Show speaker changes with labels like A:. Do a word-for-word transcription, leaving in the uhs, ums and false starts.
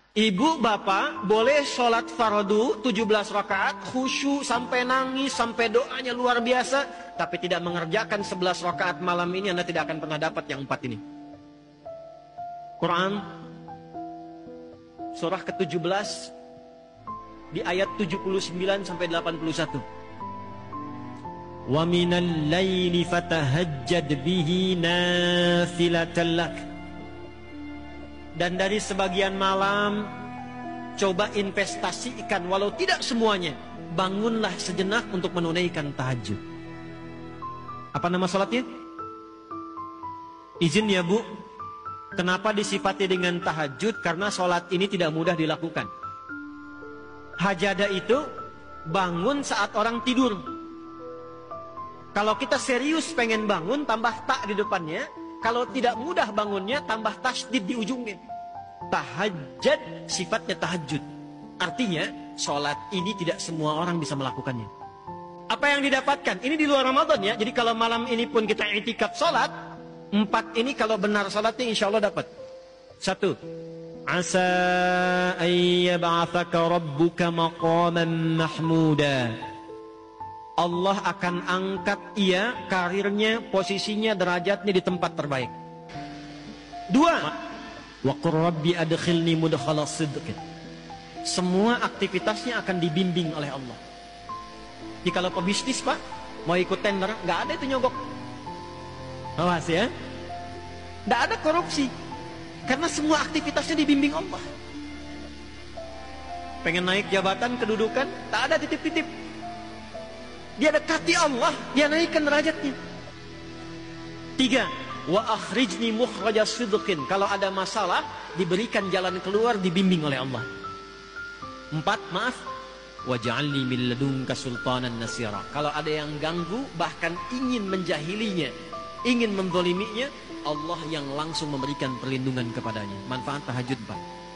A: Ibu bapak boleh sholat fardu tujuh belas rakaat, khusyuk sampai nangis, sampai doanya luar biasa, tapi tidak mengerjakan sebelas rakaat malam ini, Anda tidak akan pernah dapat yang empat ini. Quran surah ke tujuh belas di ayat tujuh puluh sembilan sampai delapan puluh satu. Wa minal laili fatahajjad bihi nafilatan lak. Dan dari sebagian malam coba investasikan, walau tidak semuanya, bangunlah sejenak untuk menunaikan tahajud. Apa nama salatnya? Izin ya Bu, kenapa disifati dengan tahajud? Karena salat ini tidak mudah dilakukan. Hajadah itu bangun saat orang tidur. Kalau kita serius pengen bangun, tambah tak di depannya. Kalau tidak mudah bangunnya, tambah tasdid di ujungnya. Tahajud sifatnya tahajud. Artinya, sholat ini tidak semua orang bisa melakukannya. Apa yang didapatkan? Ini di luar Ramadan ya. Jadi kalau malam ini pun kita i'tikaf sholat, empat ini kalau benar sholatnya insya Allah dapat. Satu. Asa ayyab'athaka rabbuka maqaman mahmuda. Allah akan angkat ia, karirnya, posisinya, derajatnya di tempat terbaik. Dua, wa qur rabbi adkhilni mudkhala sidqin. Semua aktivitasnya akan dibimbing oleh Allah. Jadi kalau pebisnis Pak, mau ikut tender, nggak ada itu nyogok. Awas ya, nggak ada korupsi, karena semua aktivitasnya dibimbing Allah. Pengen naik jabatan, kedudukan, tak ada titip-titip. Dia dekati Allah, dia naikkan derajatnya. Tiga, wa akhrijni mukhraja sidqin. Kalau ada masalah, diberikan jalan keluar, dibimbing oleh Allah. Empat, maaf, waj'alni min ladunka sultanan nasira. Kalau ada yang ganggu, bahkan ingin menjahilinya, ingin menzaliminya, Allah yang langsung memberikan perlindungan kepadanya. Manfaat tahajud Pak.